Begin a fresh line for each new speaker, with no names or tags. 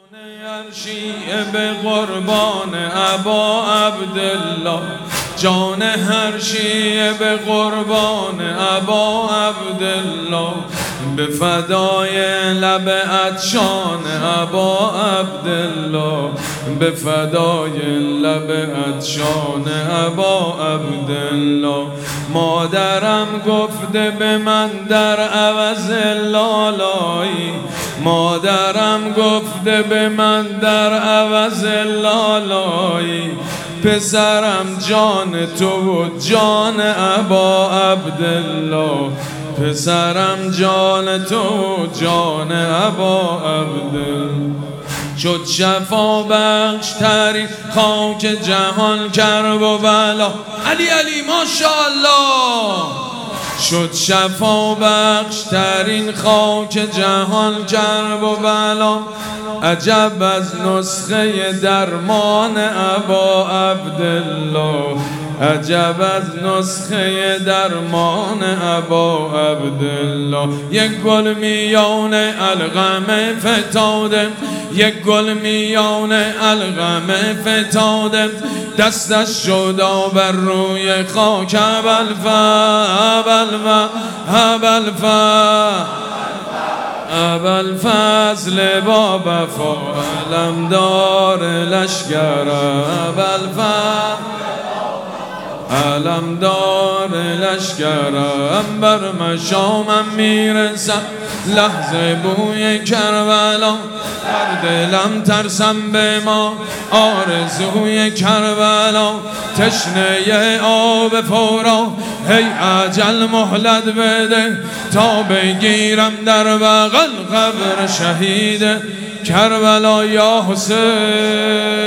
هر شیعه به قربان ابا عبدالله، جان هر شیعه به قربان ابا عبدالله، به فدای لب عطشان ابا عبدالله، به فدای لب عطشان ابا عبدالله. مادرم گفته به من در عوض لالایی، مادرم گفته به من در عوض لالایی، پسرم جان تو و جان ابا عبدالله، پسرم جان تو و جان ابا عبدالله. شد شفا بخش ترین خاک جهان کرب و بلا، علی علی ماشاءالله. شد شفا بخش ترین خاک جهان کرب و بلا، عجب از نسخه درمان ابا عبدالله، عجب از نسخه درمان ابا عبدالله. یک گل میان القمه فتاده، یک گل میان القمه فتاده، دستش شد بر روی خاک ابوالفضل با وفا علمدار لشکر، علمدار لشکرم، بر مشامم میرسم لحظه بوی کربلا، در دلم ترسم به ما آرزوی کربلا، تشنه آب فورا هی اجل مهلت بده، تا بگیرم در بغل قبر شهید کربلا. یا حسین